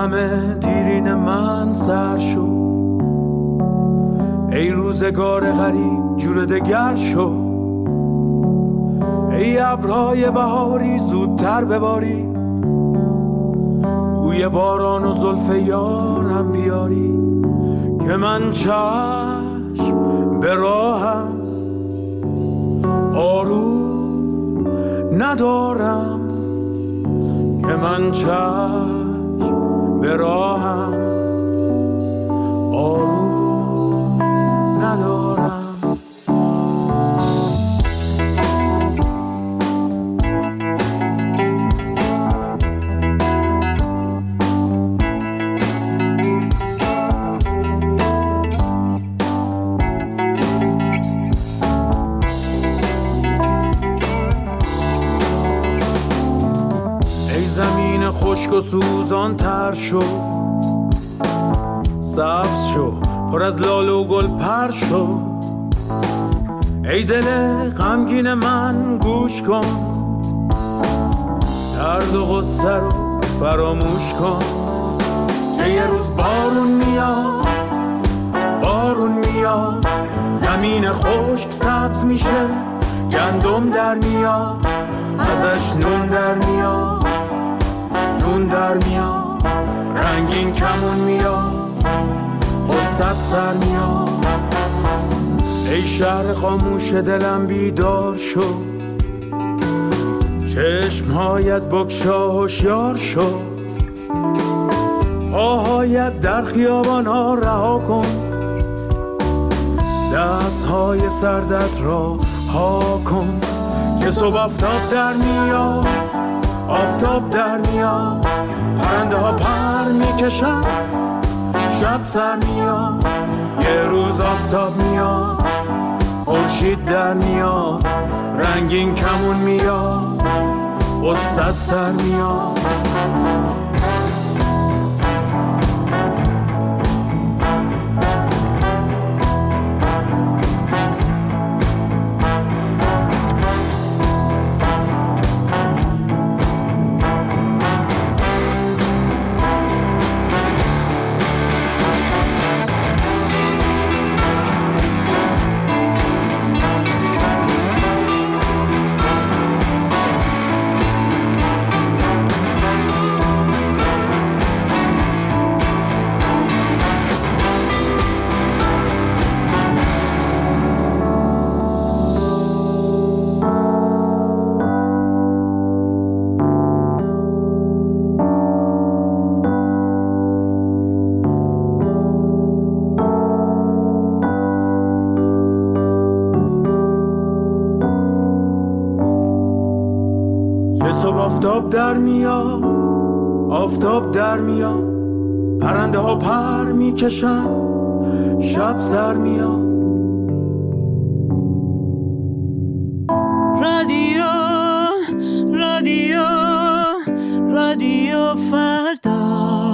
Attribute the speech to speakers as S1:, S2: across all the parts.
S1: همه دیرین من سر شد، ای روزگار غریب جور دگر شد، ای ابرهای بهاری زودتر بباری، بوی باران و زلف یارم بیاری، که من چشم به راهم آروم ندارم، که من چشم به راهم آروم ندارم. خشک و سوزان تر شو، سبز شو، پر از لاله و گل پر شو، ای دل غمگین من گوش کن، درد و غصه رو فراموش کن، که یه روز بارون میاد، بارون میاد، زمین خشک سبز میشه، گندم در میاد، ازش نون در میاد، نون در میاد، رنگین کمون میاد، قصت سر میاد، ای شهر خاموش دلم بیدار شو، چشمهایت بگشا هوشیار شو، پاهایت در خیابان ها رها کن، دستهای سردت را ها کن، که صبح آفتاب در میاد، آفتاب در میاد، پرنده ها پر میکشن، شب سر میاد، یه روز آفتاب میاد، خورشید در میاد، رنگین کمون میاد، قصت سر میاد. آفتاب در میاد، آفتاب در میاد، پرنده ها پر میکشن، شب سر میاد.
S2: رادیو رادیو رادیو فردا.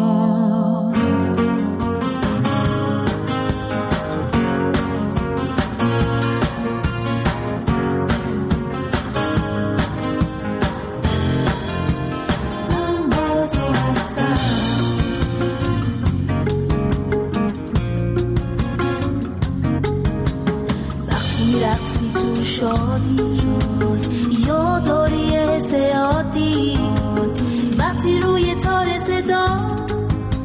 S3: شادی یا داری حس عادی وقتی روی تار صدات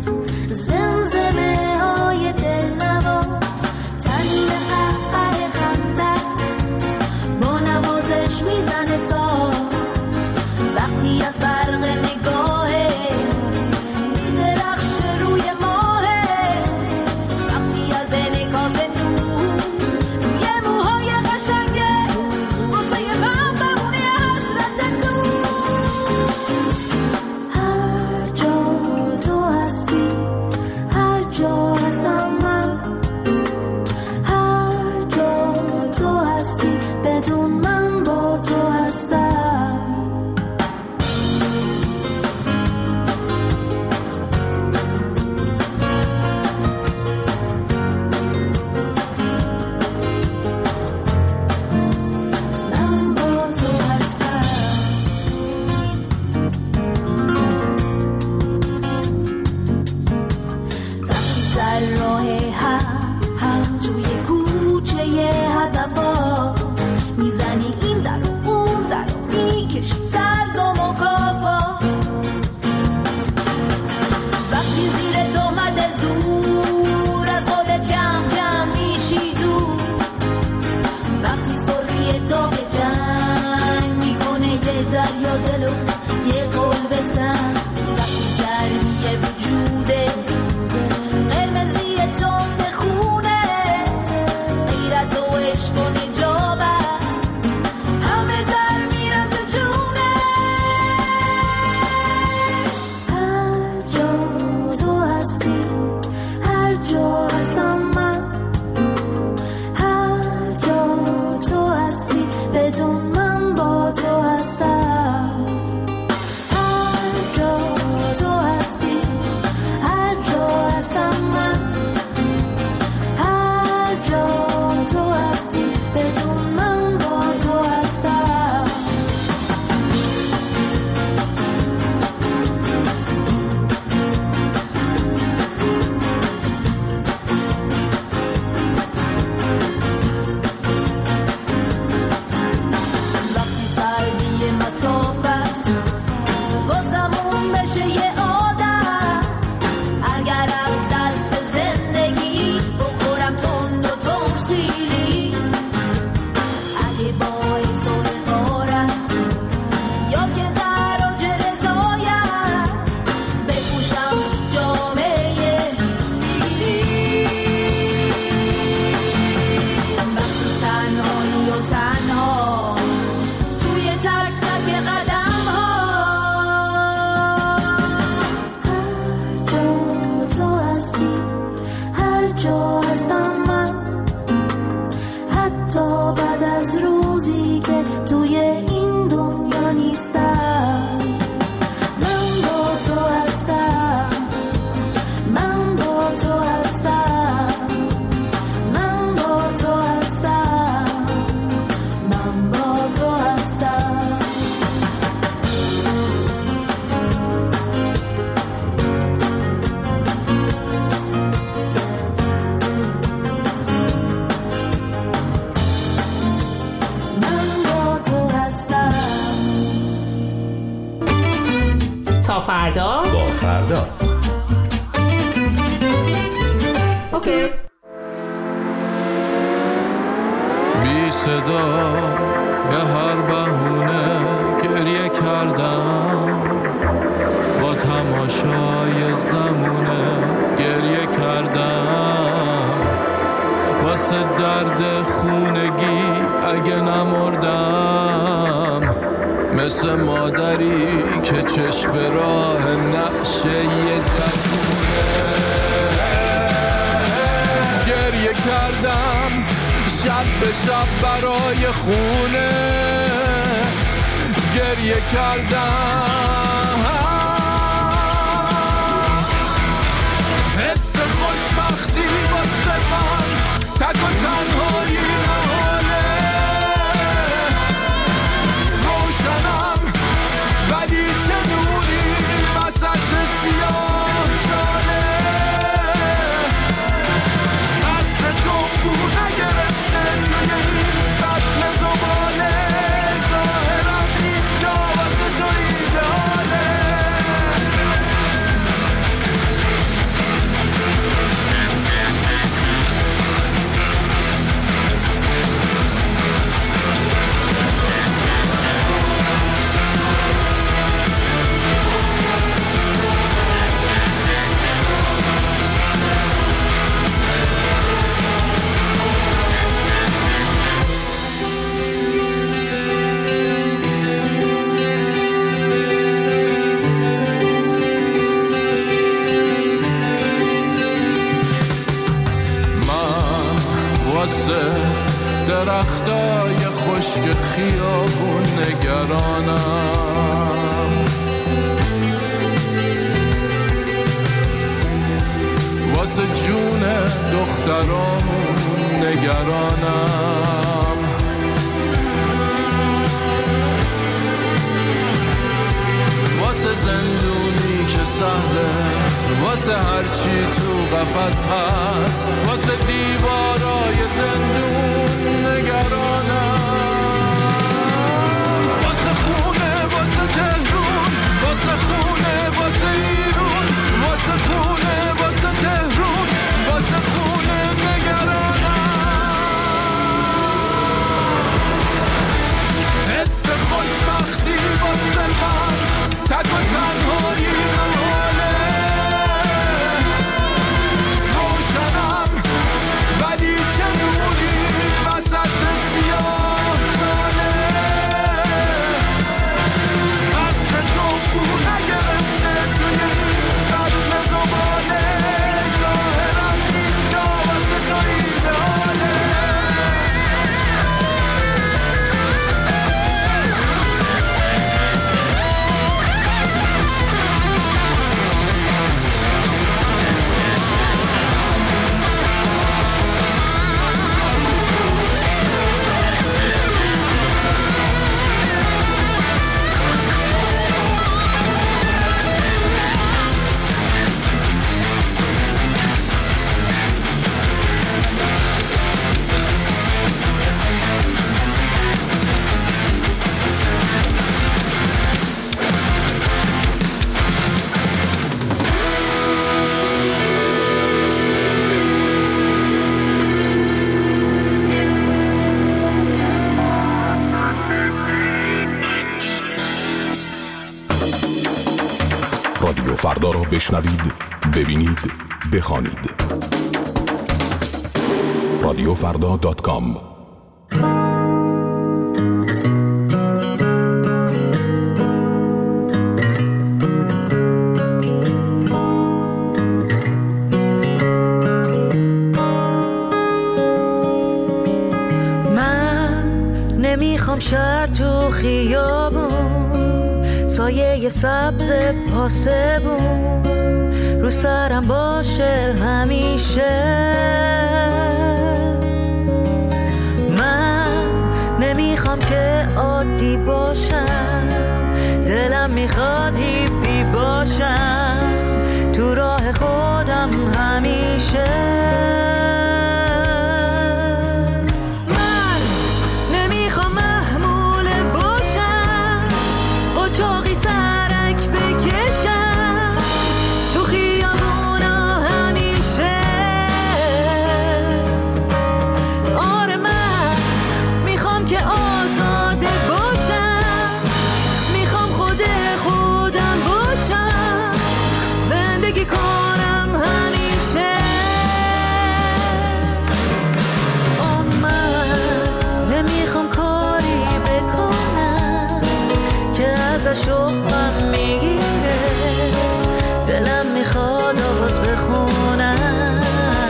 S3: زمزمه های دلنواز تنین قهقه خنده با نوازش میزنه ساز وقتی از برق نگاهه میدرخشه روی ماهه وقتی از انعکاس نور روی موهای قشنگه هر جا تو هستی هر جا از روزی که توی این دنیا نیستم. من با تو هستم، من با تو هستم، من با تو هستم، من با تو هستم.
S4: تا فردا
S5: با فردا.
S4: اوکی.
S1: بی صدا به هر بهونه گریه کردم، با تماشای زمونه گریه کردم، واسه درد خونگی اگه نمردم، مثل مادری که چشم راه نقشه جوونه گریه کردم، شب به شب برای خونه گریه کردم، حس خوشبختی واسه من تک و تنهایی محاله، روشنم ولی چه نوری وسط سیاه جانه، عصر تنبو نگرفته توی این سطل زباله، ظاهرم اینجا واسه تو ایداله. درختای خشک خیابون نگرانم، واسه جون دخترامون نگرانم، واسه زندونی که سهله، واسه هرچی تو قفس هست، واسه دیوارای زندون نگرانم، واسه خونه واسه تهرون، واسه خونه واسه ایرون، واسه خونه واسه تهرون، واسه خونه نگرانم، حس خوشبختی واسه من تک و تنهایی محاله، روشنم ولی چه نوری وسط سیاه جانه، عصر تنبو نگرفته توی این سطل زباله، ظاهرم اینجا واسه تو ایداله.
S6: رادیو فردا را بشنوید، ببینید، بخوانید. radiofrda.com
S2: من
S3: نمیخوام شهر تو خیابون، سایه سبز پاسبون رو سرم باشه همیشه. من نمیخوام که عادی باشم، دلم میخواد هیپی باشم تو راه خودم همیشه. من نمیخوام محمول باشم، قاچاقی سرک بکشم تو خیابونا همیشه. آره من میخوام که آزاده باشم، میخوام خودم باشم، زندگی کنم همیشه. من نمیخوام کاری بکنم که ازش عقبم میگیره، دلم میخواد آواز بخونم.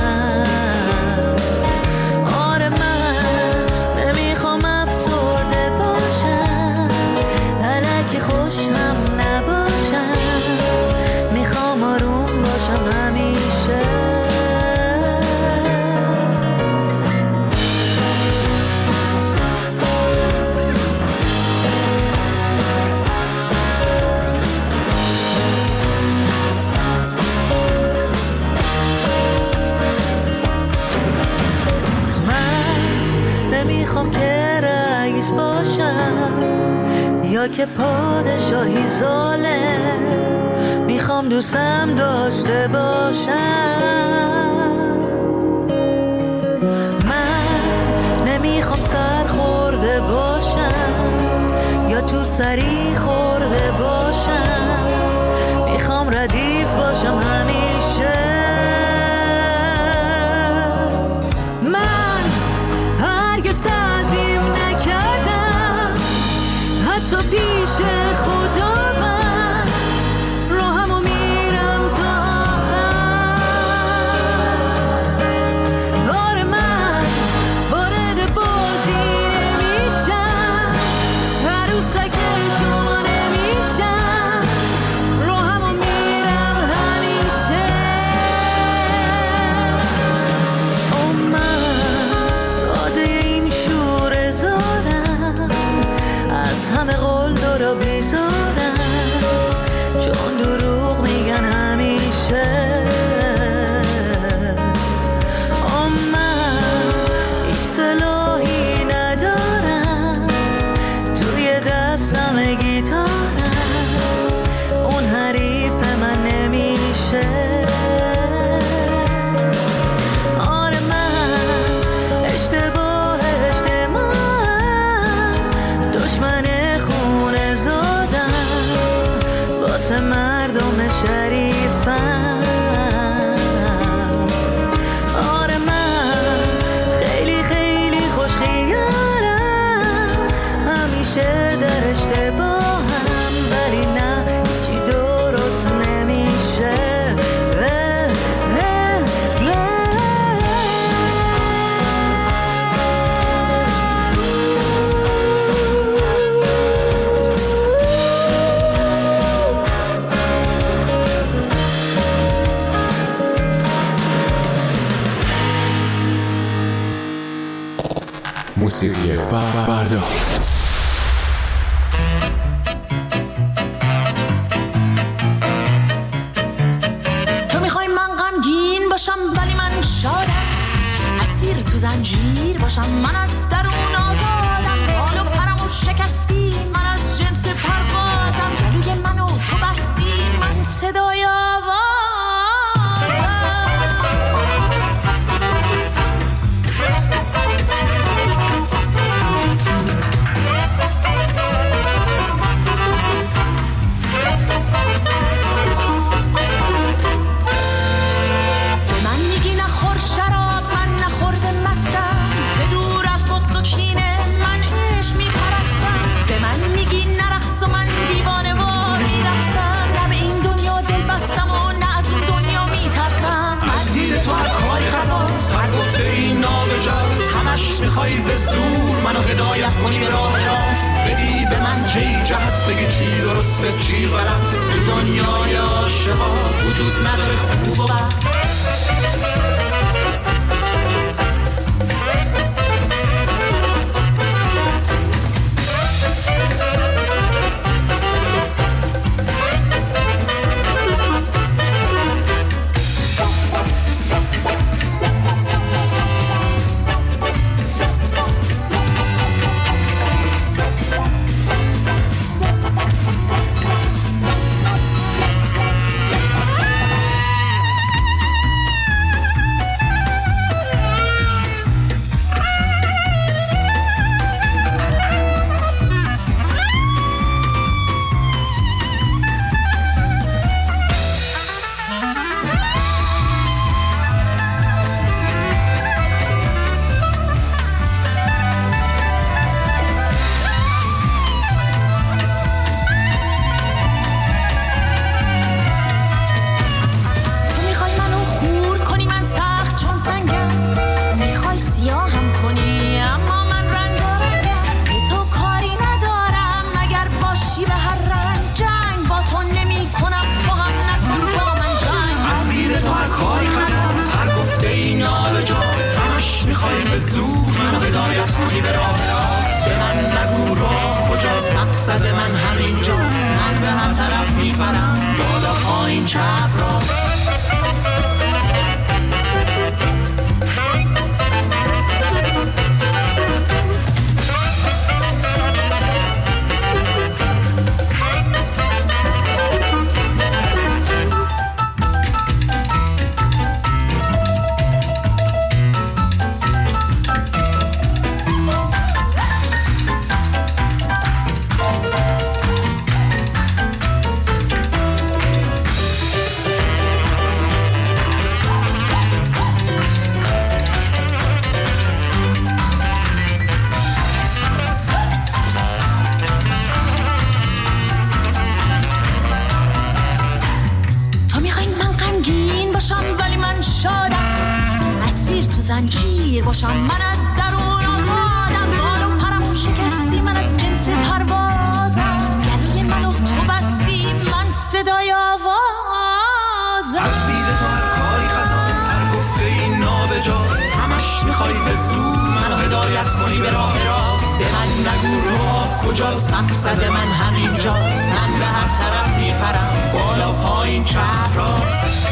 S3: آره من نمیخوام افسرده باشم، الکی خوشم نباشم، میخوام آروم باشم همیشه. نمیخوام که رئیس باشم یا که پادشاهی ظالم، میخوام دوستم داشته باشم. من نمیخوام سر خورده باشم یا تو سری خورده باشم، میخوام ردیف باشم همیشه. من هرگز تعظیم نکردم حتی پیش خداوند، راهمو میرم تا آخر. آره من وارد بازی نمیشم، عروسک شما نمیشم، راهمو میرم همیشه. از همه قول دارا بیزارم، چون دروغ میگن همیشه. من هیچ سلاحی ندارم، توی دستم گیتارم، اون حریف من نمیشه. آره من اشتباه دشمن خونه زادم واسه مردم شریفم. آره من خیلی خیلی خوش خیالم، همیشه در اشتباهم، ولی نه هیچی درست نمیشه.
S6: موسیقی فردا.
S5: تو میخوای من غمگین باشم ولی من شادم، اسیر تو زنجیر باشم من از درون آزادم، بال و پرمو شکستی من از جنس پروازم، گلوی منو تو بستی من صدای آوازم.
S1: میخوایی به زور منو هدایت کنی به راه راست، بدی به من هی جهت، بگی چی درسته چی غلط. تو دنیای عاشقا وجود نداره خوب و بد.
S5: زنجیر باشم من از درون آزادم، بال و پرمو شکستی من از جنس پروازم، گلوی منو تو بستی من صدای آوازم.
S1: از دید تو هر کاری خطا، هر گفته این نابجاست، همش میخوای به زور منو هدایت کنی به راه راست. به من نگو راه کجاست، مقصد من همینجاست، من به هر طرف میپرم بالا پایین چپ راست.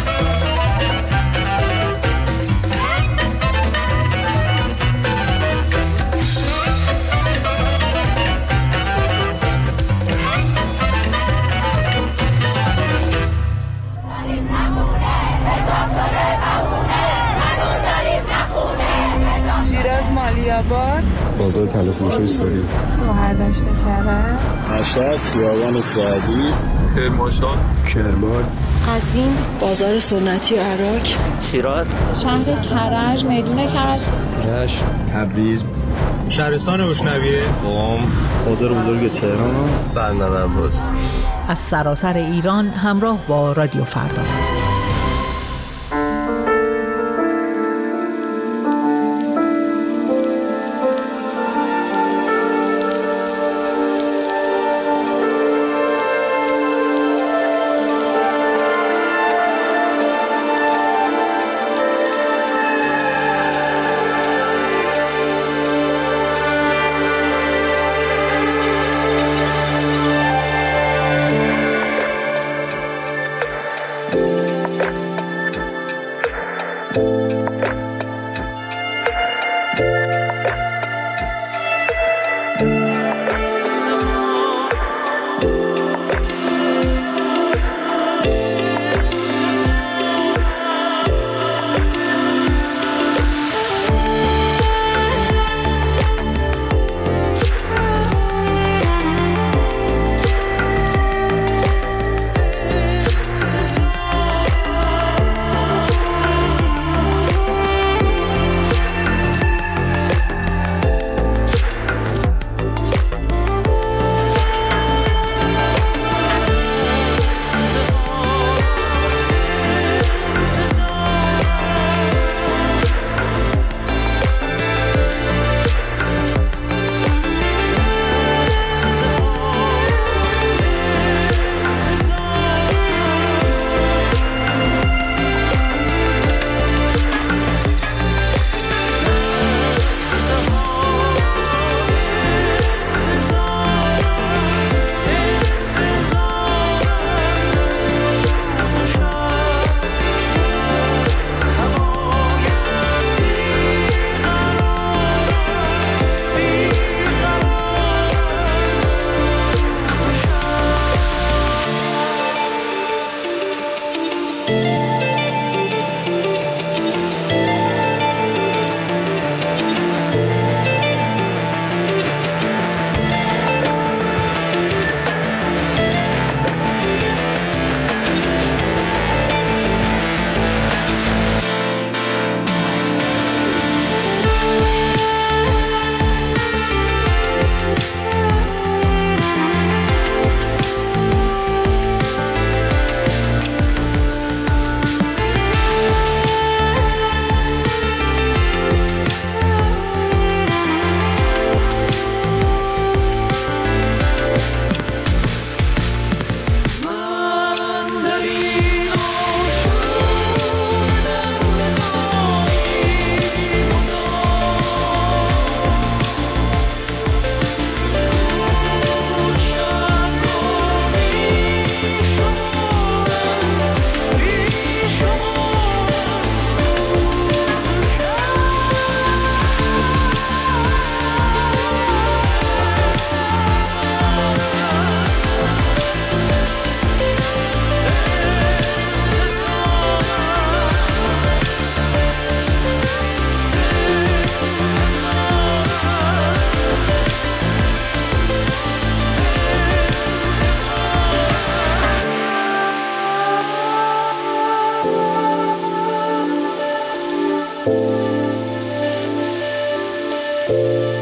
S7: مالیاباد،
S8: بازار تلفروشی سوری،
S7: شهرداشت کرد،
S8: مشهد، خیابان سعدی،
S9: کرمانشاه،
S8: کرمان،
S10: قزوین، بازار سنتی عراق،
S11: شیراز،
S7: شهر کرج، میدون کرج،
S8: رشت، تبریز،
S9: شهرستان روشنویه،
S8: قم، بازار بزرگ تهران، بندر عباس.
S12: از سراسر ایران همراه با رادیو فردا.
S11: شد.